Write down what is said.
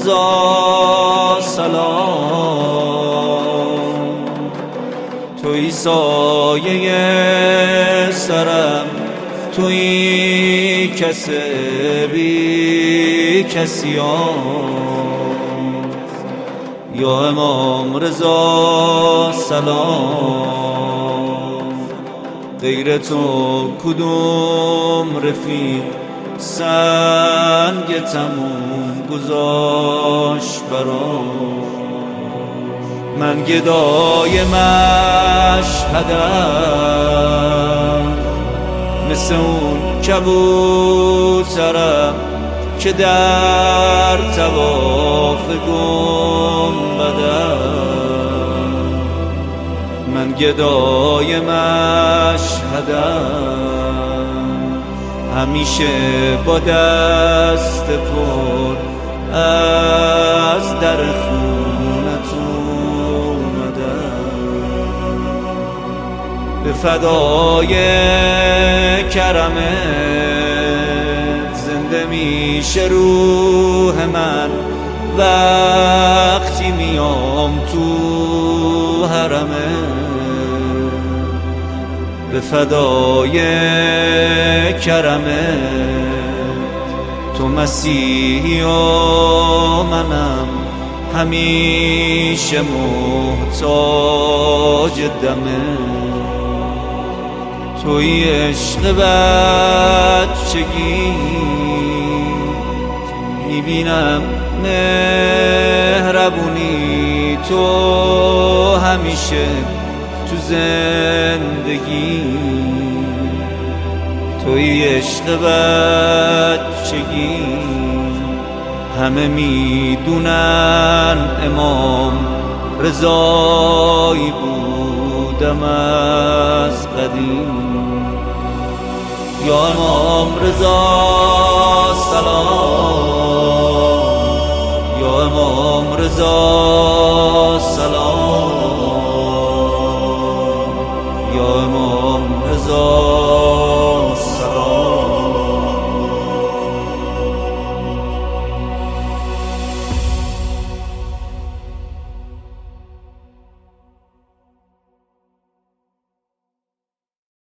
رضا سلام، توی سایه سرم، توی کس بی کسیام. یا امام رضا سلام، غیر تو کدوم رفیق سنگ تموم گذاشت برام. من گدای مشهدم، مثل اون کبوترم که در طواف گنبدم. من گدای مشهدم، همیشه با دست پر از در خونت اومدم. به فدای کرمت زنده میشه روح من وقتی میام تو حرمت. به فدای کرمت تو مسیحی و منم همیشه محتاج دمت. توی عشق بچگی میبینم مهربونی تو همیشه تو زندگی. توی عشق بچگی همه میدونن امام رضایی بودم از قدیم. یا امام رضا سلام، یا امام رضا سلام، یا امام رضا